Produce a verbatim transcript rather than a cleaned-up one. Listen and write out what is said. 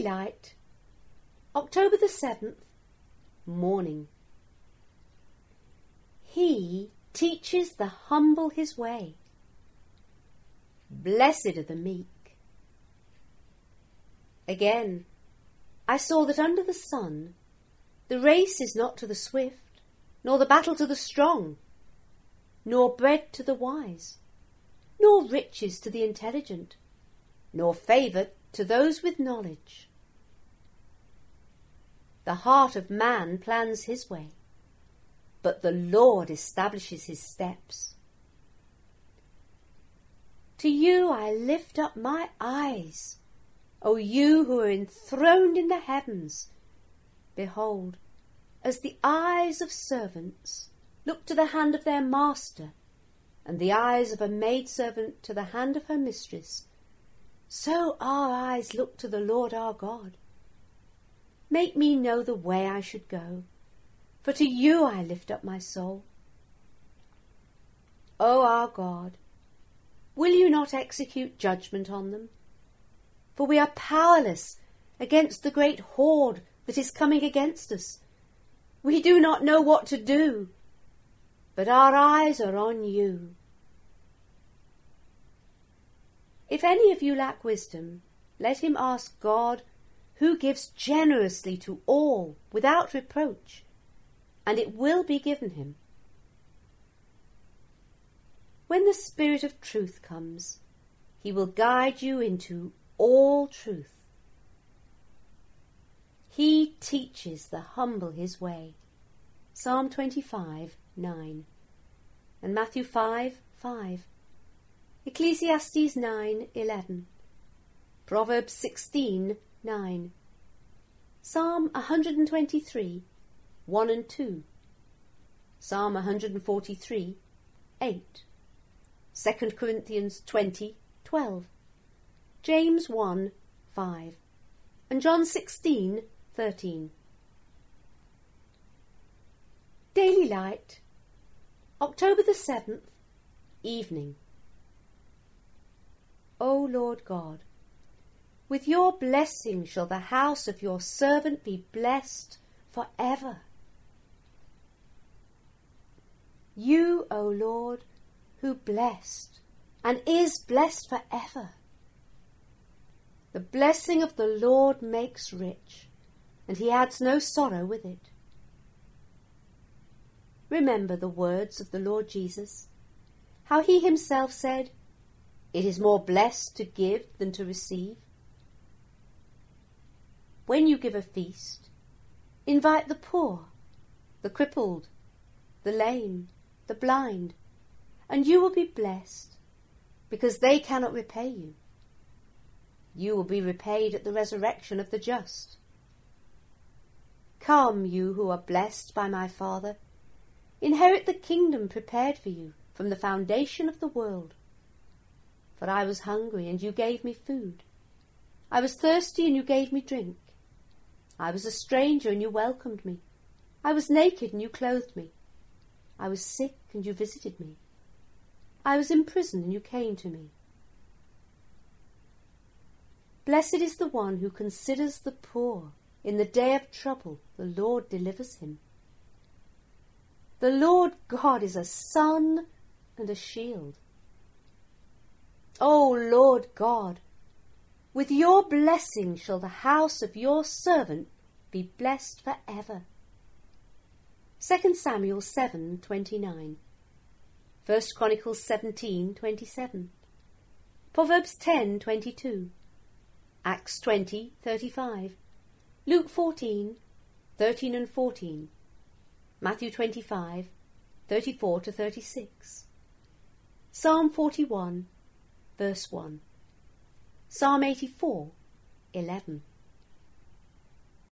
Daily Light, October the seventh, Morning. He teaches the humble his way. Blessed are the meek. Again, I saw that under the sun the race is not to the swift, nor the battle to the strong, nor bread to the wise, nor riches to the intelligent, nor favour to those with knowledge. The heart of man plans his way, but the Lord establishes his steps. To you I lift up my eyes, O you who are enthroned in the heavens. Behold, as the eyes of servants look to the hand of their master, and the eyes of a maidservant to the hand of her mistress, so our eyes look to the Lord our God. Make me know the way I should go, for to you I lift up my soul. O our God, will you not execute judgment on them? For we are powerless against the great horde that is coming against us. We do not know what to do, but our eyes are on you. If any of you lack wisdom, let him ask God, who gives generously to all without reproach, and it will be given him. When the Spirit of truth comes, he will guide you into all truth. He teaches the humble his way. Psalm twenty-five, nine. And Matthew five, five. Ecclesiastes nine, eleven. Proverbs sixteen, nine. Psalm one hundred twenty-three, one and two. Psalm one hundred forty-three, eight. Second Corinthians twenty, twelve. James one, five. And John sixteen, thirteen. Daily Light, October the seventh, Evening. O Lord God, with your blessing shall the house of your servant be blessed for ever. You, O Lord, who blessed and is blessed for ever. The blessing of the Lord makes rich, and he adds no sorrow with it. Remember the words of the Lord Jesus, how he himself said, "It is more blessed to give than to receive." When you give a feast, invite the poor, the crippled, the lame, the blind, and you will be blessed, because they cannot repay you. You will be repaid at the resurrection of the just. Come, you who are blessed by my Father, inherit the kingdom prepared for you from the foundation of the world. For I was hungry, and you gave me food. I was thirsty, and you gave me drink. I was a stranger, and you welcomed me. I was naked, and you clothed me. I was sick, and you visited me. I was in prison, and you came to me. Blessed is the one who considers the poor. In the day of trouble, the Lord delivers him. The Lord God is a sun and a shield. O Lord God, with your blessing shall the house of your servant be blessed for ever. Second Samuel seven, twenty-nine. First Chronicles seventeen, twenty-seven. Proverbs ten, twenty-two. Acts twenty, thirty-five. Luke fourteen, thirteen and fourteen. Matthew twenty-five, thirty-four to thirty-six. Psalm forty-one, verse one. Psalm eighty-four, eleven.